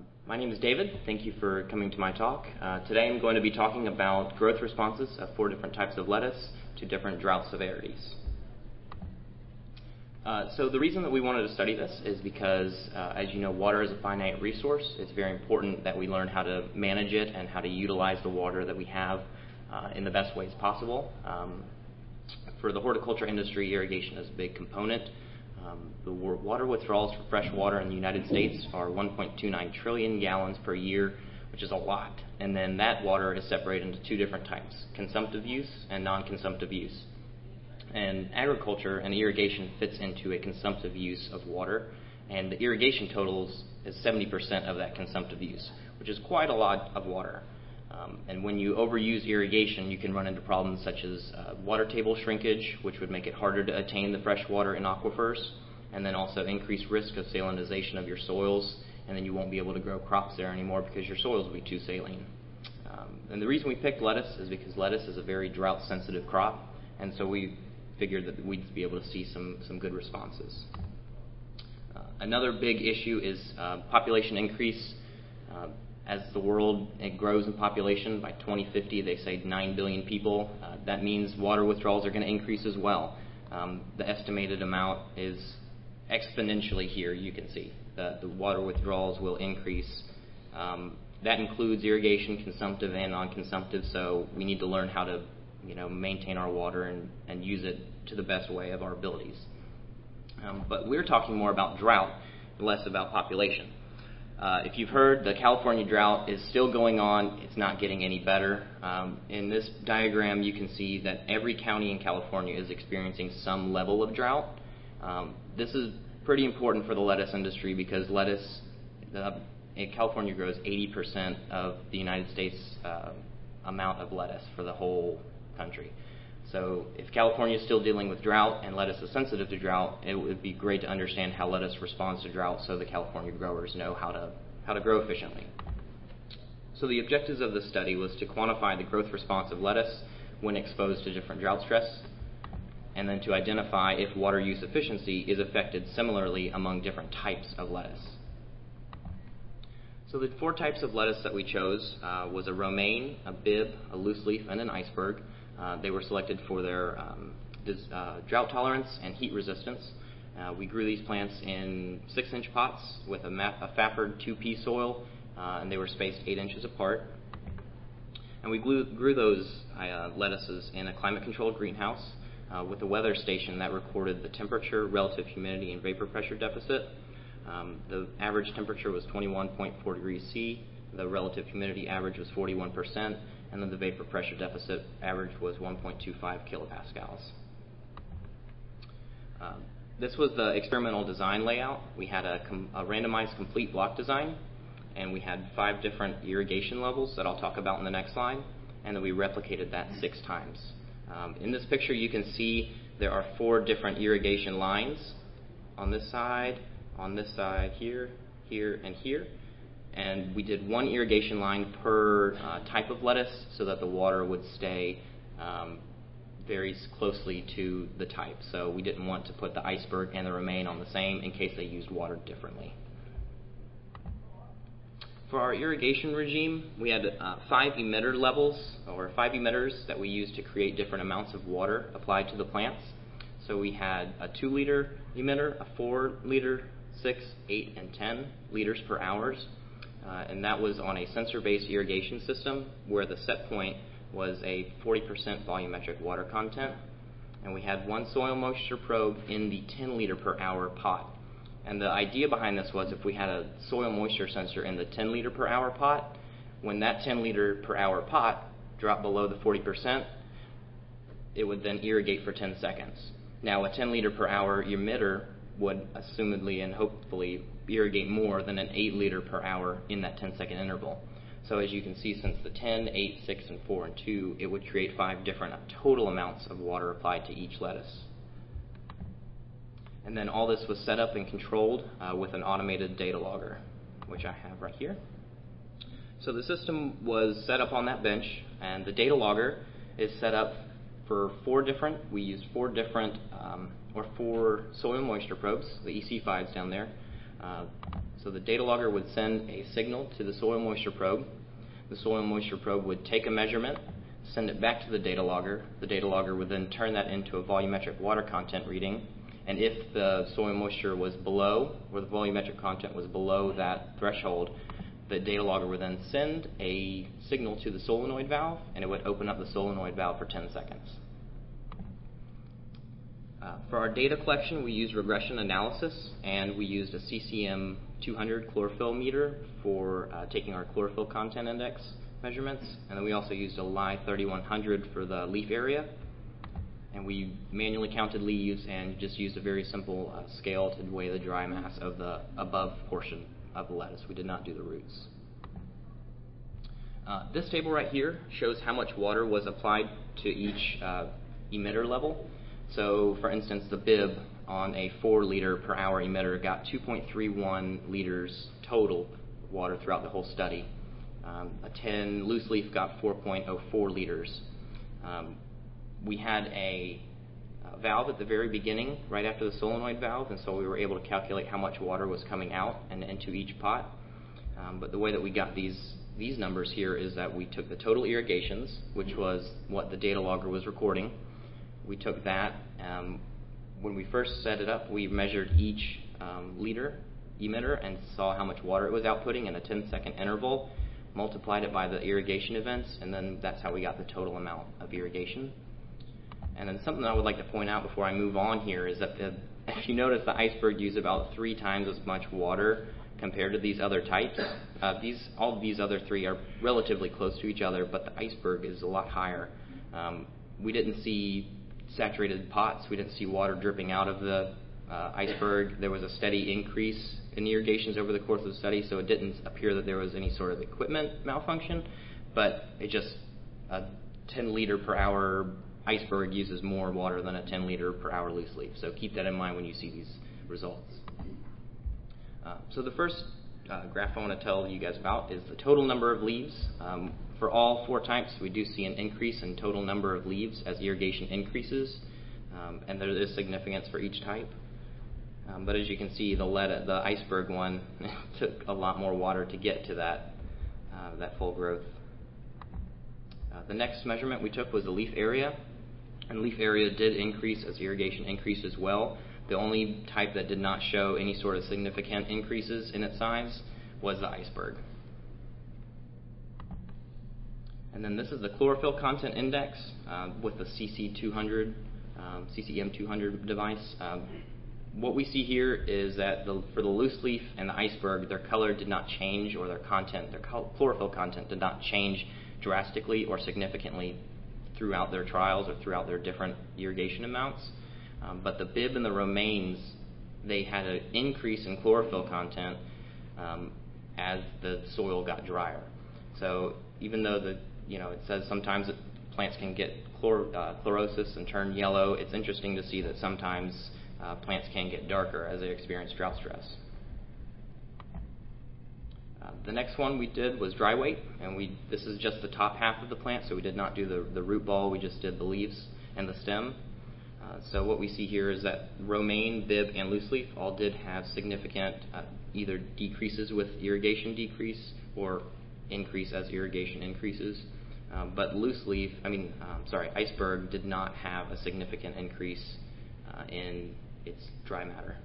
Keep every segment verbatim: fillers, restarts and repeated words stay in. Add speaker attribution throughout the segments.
Speaker 1: Um, my name is David. Thank you for coming to my talk. Uh, today I'm going to be talking about growth responses of four different types of lettuce to different drought severities. Uh, so the reason that we wanted to study this is because, uh, as you know, water is a finite resource. It's very important that we learn how to manage it and how to utilize the water that we have uh, in the best ways possible. Um, for the horticulture industry, irrigation is a big component. Um, the water withdrawals for fresh water in the United States are one point two nine trillion gallons per year, which is a lot. And then that water is separated into two different types, consumptive use and non-consumptive use. And agriculture and irrigation fits into a consumptive use of water, and the irrigation totals is seventy percent of that consumptive use, which is quite a lot of water. Um, and when you overuse irrigation, you can run into problems such as uh, water table shrinkage, which would make it harder to attain the fresh water in aquifers, and then also increased risk of salinization of your soils, and then you won't be able to grow crops there anymore because your soils will be too saline. Um, and the reason we picked lettuce is because lettuce is a very drought-sensitive crop, and so we figured that we'd be able to see some, some good responses. Uh, another big issue is uh, population increase. Uh, as the world it grows in population, by twenty fifty they say nine billion people. Uh, that means water withdrawals are going to increase as well. Um, the estimated amount is exponentially here, you can see. The, the water withdrawals will increase. Um, that includes irrigation, consumptive and non-consumptive, so we need to learn how to you know, maintain our water and, and use it to the best way of our abilities. Um, but we're talking more about drought, less about population. Uh, if you've heard, the California drought is still going on. It's not getting any better. Um, in this diagram, you can see that every county in California is experiencing some level of drought. Um, this is pretty important for the lettuce industry because lettuce, uh, in California grows eighty percent of the United States uh, amount of lettuce for the whole country. So if California is still dealing with drought and lettuce is sensitive to drought, it would be great to understand how lettuce responds to drought so the California growers know how to how to grow efficiently. So the objectives of the study was to quantify the growth response of lettuce when exposed to different drought stress, and then to identify if water use efficiency is affected similarly among different types of lettuce. So the four types of lettuce that we chose uh, was a romaine, a bib, a loose leaf, and an iceberg. Uh, they were selected for their um, dis- uh, drought tolerance and heat resistance. Uh, we grew these plants in six-inch pots with a, ma- a Fafford two P soil, uh, and they were spaced eight inches apart. And we grew, grew those uh, lettuces in a climate-controlled greenhouse uh, with a weather station that recorded the temperature, relative humidity, and vapor pressure deficit. Um, the average temperature was twenty-one point four degrees C, the relative humidity average was forty-one percent, and then the vapor pressure deficit average was one point two five kilopascals. Um, this was the experimental design layout. We had a, com- a randomized complete block design, and we had five different irrigation levels that I'll talk about in the next slide, and then we replicated that six times. Um, in this picture you can see there are four different irrigation lines on this side, on this side, here, here, and here. And we did one irrigation line per uh, type of lettuce so that the water would stay um, very closely to the type. So we didn't want to put the iceberg and the romaine on the same in case they used water differently. For our irrigation regime, we had uh, five emitter levels, or five emitters that we used to create different amounts of water applied to the plants. So we had a two liter emitter, a four liter, six, eight, and ten liters per hour. Uh, and that was on a sensor-based irrigation system where the set point was a forty percent volumetric water content. And we had one soil moisture probe in the ten liter per hour pot. And the idea behind this was if we had a soil moisture sensor in the ten liter per hour pot, when that ten liter per hour pot dropped below the forty percent, it would then irrigate for ten seconds. Now a ten liter per hour emitter would assumedly and hopefully irrigate more than an eight liter per hour in that ten second interval. So as you can see, since the ten, eight, six, and four, and two, it would create five different total amounts of water applied to each lettuce. And then all this was set up and controlled uh, with an automated data logger, which I have right here. So the system was set up on that bench, and the data logger is set up for four different, we used four different, um, or four soil moisture probes, the E C fives down there. Uh, So the data logger would send a signal to the soil moisture probe. The soil moisture probe would take a measurement, send it back to the data logger. The data logger would then turn that into a volumetric water content reading. And if the soil moisture was below, or the volumetric content was below that threshold, the data logger would then send a signal to the solenoid valve, and it would open up the solenoid valve for ten seconds. Uh, for our data collection, we used regression analysis, and we used a C C M two hundred chlorophyll meter for uh, taking our chlorophyll content index measurements, and then we also used a L I thirty-one hundred for the leaf area, and we manually counted leaves and just used a very simple uh, scale to weigh the dry mass of the above portion of the lettuce. We did not do the roots. Uh, this table right here shows how much water was applied to each uh, emitter level. So, for instance, the bib on a four liter per hour emitter got two point three one liters total water throughout the whole study. Um, a ten loose leaf got four point oh four liters. Um, we had a, a valve at the very beginning, right after the solenoid valve, and so we were able to calculate how much water was coming out and into each pot. Um, but the way that we got these these numbers here is that we took the total irrigations, which was what the data logger was recording. We took that. Um, when we first set it up, we measured each um, liter emitter and saw how much water it was outputting in a ten second interval, multiplied it by the irrigation events, and then that's how we got the total amount of irrigation. And then something I would like to point out before I move on here is that the, if you notice, the iceberg used about three times as much water compared to these other types. Uh, these, all of these other three are relatively close to each other, but the iceberg is a lot higher. Um, we didn't see saturated pots. We didn't see water dripping out of the uh, iceberg. There was a steady increase in irrigations over the course of the study, so it didn't appear that there was any sort of equipment malfunction, but it just, a ten liter per hour iceberg uses more water than a ten liter per hour loose leaf. So keep that in mind when you see these results. Uh, so the first uh, graph I want to tell you guys about is the total number of leaves. Um, for all four types, we do see an increase in total number of leaves as irrigation increases, um, and there is significance for each type. Um, but as you can see, the, lead, the iceberg one took a lot more water to get to that, uh, that full growth. Uh, the next measurement we took was the leaf area, and leaf area did increase as irrigation increased as well. The only type that did not show any sort of significant increases in its size was the iceberg. And then this is the chlorophyll content index uh, with the C C two hundred, um, C C M two hundred device. Um, what we see here is that the, for the loose leaf and the iceberg, their color did not change, or their content, their chlorophyll content did not change drastically or significantly throughout their trials or throughout their different irrigation amounts. Um, but the bib and the romaines, they had an increase in chlorophyll content um, as the soil got drier. So even though the you know it says sometimes that plants can get chlor uh, chlorosis and turn yellow, it's interesting to see that sometimes uh, plants can get darker as they experience drought stress. Uh, the next one we did was dry weight, and we this is just the top half of the plant, so we did not do the, the root ball, we just did the leaves and the stem. Uh, so what we see here is that romaine, bib, and loose leaf all did have significant uh, either decreases with irrigation decrease or increase as irrigation increases. Um, but loose leaf, I mean, um, sorry, iceberg did not have a significant increase uh, in its dry matter.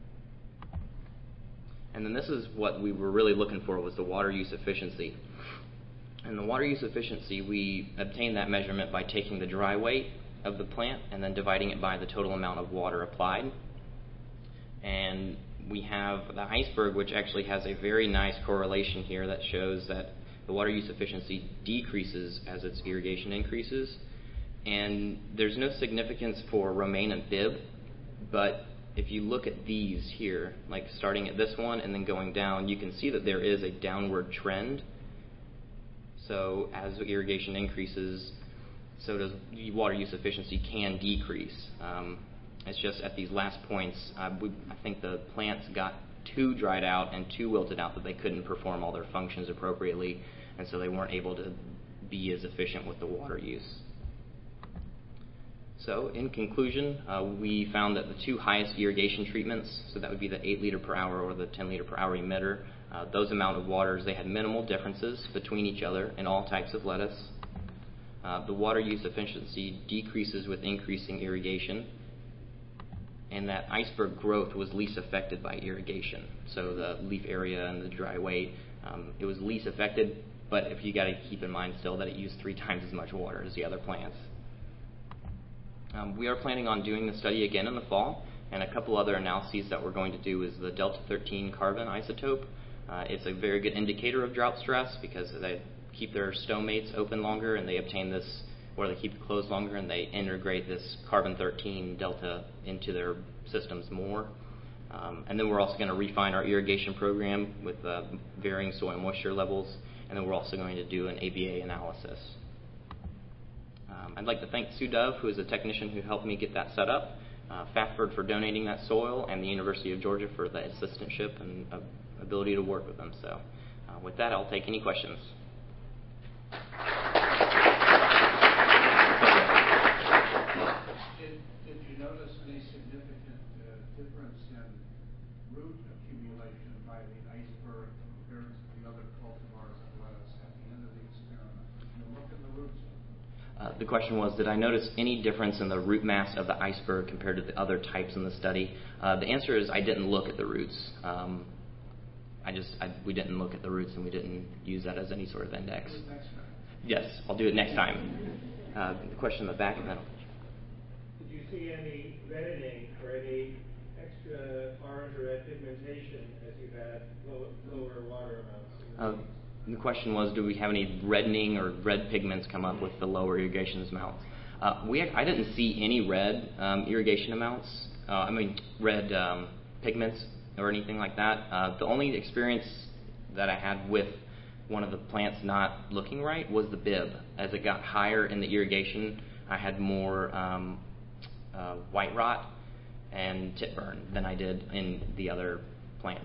Speaker 1: And then this is what we were really looking for, was the water use efficiency. And the water use efficiency, we obtained that measurement by taking the dry weight of the plant and then dividing it by the total amount of water applied. And we have the iceberg, which actually has a very nice correlation here that shows that the water use efficiency decreases as its irrigation increases. And there's no significance for romaine and bib, but if you look at these here, like starting at this one and then going down, you can see that there is a downward trend. So as irrigation increases, so does water use efficiency can decrease. Um, it's just at these last points, uh, we, I think the plants got too dried out and too wilted out that they couldn't perform all their functions appropriately, and so they weren't able to be as efficient with the water use. So in conclusion, uh, we found that the two highest irrigation treatments, so that would be the eight liter per hour or the ten liter per hour emitter, uh, those amount of waters, they had minimal differences between each other in all types of lettuce. Uh, the water use efficiency decreases with increasing irrigation, and that iceberg growth was least affected by irrigation. So the leaf area and the dry weight, um, it was least affected, but if you got to keep in mind still that it used three times as much water as the other plants. Um, we are planning on doing the study again in the fall, and a couple other analyses that we're going to do is the delta thirteen carbon isotope. Uh, it's a very good indicator of drought stress because they keep their stomates open longer and they obtain this, or they keep it closed longer and they integrate this carbon thirteen delta into their systems more. Um, and then we're also going to refine our irrigation program with uh, varying soil moisture levels, and then we're also going to do an A B A analysis. Um, I'd like to thank Sue Dove, who is a technician who helped me get that set up, uh, Fafford for donating that soil, and the University of Georgia for the assistantship and uh, ability to work with them. So uh, with that, I'll take any questions.
Speaker 2: Did, did you notice any significant uh, difference in root accumulation by the iceberg compared to the other cultivars of lettuce at the end of the experiment? Did you look at the roots?
Speaker 1: Uh, the question was, did I notice any difference in the root mass of the iceberg compared to the other types in the study? Uh, the answer is I didn't look at the roots. Um, I just I, we didn't look at the roots and we didn't use that as any sort of index.
Speaker 2: Do it next time.
Speaker 1: Yes, I'll do it next time. Uh, the question in the back, and then.
Speaker 3: Did you see any reddening or any extra orange or red pigmentation as you had low, lower water amounts?
Speaker 1: Uh, the question was, do we have any reddening or red pigments come up with the lower irrigation amounts? Uh, we I didn't see any red um, irrigation amounts. Uh, I mean, red um, pigments or anything like that. Uh, the only experience that I had with one of the plants not looking right was the bib. As it got higher in the irrigation, I had more um, uh, white rot and tip burn than I did in the other plants.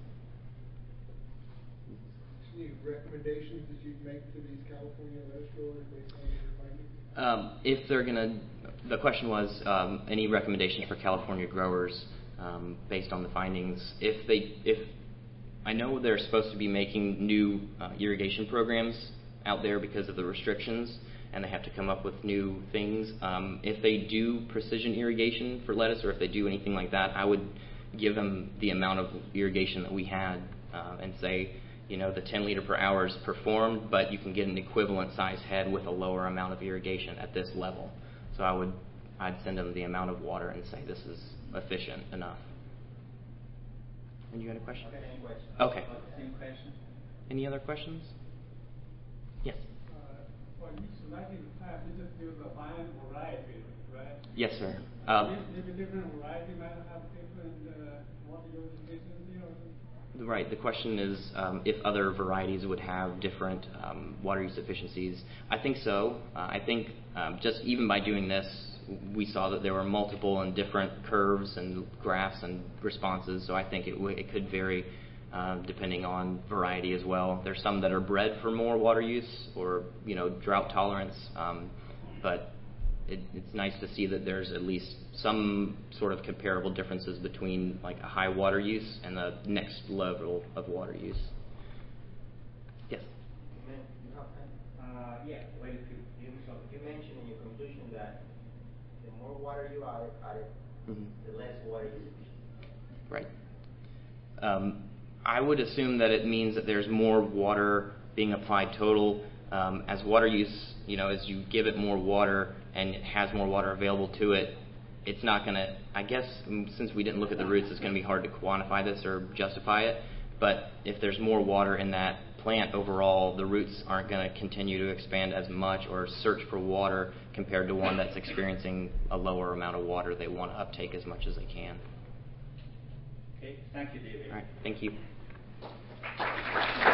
Speaker 4: Any recommendations that you'd make to these California lettuce growers based on your findings?
Speaker 1: Um, if they're going to, the question was um, any recommendations for California growers um, based on the findings. If they, if I know they're supposed to be making new uh, irrigation programs out there because of the restrictions, and they have to come up with new things. Um, if they do precision irrigation for lettuce, or if they do anything like that, I would give them the amount of irrigation that we had uh, and say, you know, the ten liter per hour is performed, but you can get an equivalent size head with a lower amount of irrigation at this level. So I would, I'd send them the amount of water and say this is efficient enough. And you had a question?
Speaker 5: Okay, any questions?
Speaker 1: Okay.
Speaker 5: Same question.
Speaker 1: Any other questions? Yes.
Speaker 6: Uh, for each selected type, you just use a fine variety, right?
Speaker 1: Yes, sir. Uh,
Speaker 6: Maybe different variety might have different uh, water use efficiency or something?
Speaker 1: Right. The question is um, if other varieties would have different um, water use efficiencies. I think so. Uh, I think um, just even by doing this, we saw that there were multiple and different curves and graphs and responses. So I think it, w- it could vary uh, depending on variety as well. There's some that are bred for more water use or you know drought tolerance, um, but it, it's nice to see that there's at least some sort of comparable differences between like a high water use and the next level of water use. Yes.
Speaker 5: Uh, yeah, well, if you, you, so you mentioned in your conclusion that the more water you add, add
Speaker 1: Mm-hmm.
Speaker 5: the less water you use.
Speaker 1: Right. Um, I would assume that it means that there's more water being applied total. Um, as water use, you know, as you give it more water and it has more water available to it, it's not going to, I guess, since we didn't look at the roots, it's going to be hard to quantify this or justify it. But if there's more water in that plant overall, the roots aren't going to continue to expand as much or search for water compared to one that's experiencing a lower amount of water. They want to uptake as much as they can.
Speaker 5: Okay, thank you, David.
Speaker 1: All right, thank you.